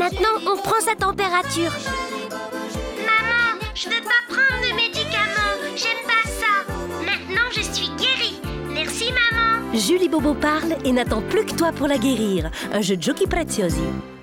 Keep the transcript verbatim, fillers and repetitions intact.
Maintenant, on prend sa température. Maman, je veux pas prendre de médicaments. J'aime pas ça. Maintenant, je suis guérie. Merci, maman. Julie Bobo parle et n'attend plus que toi pour la guérir. Un jeu de Giochi Preziosi.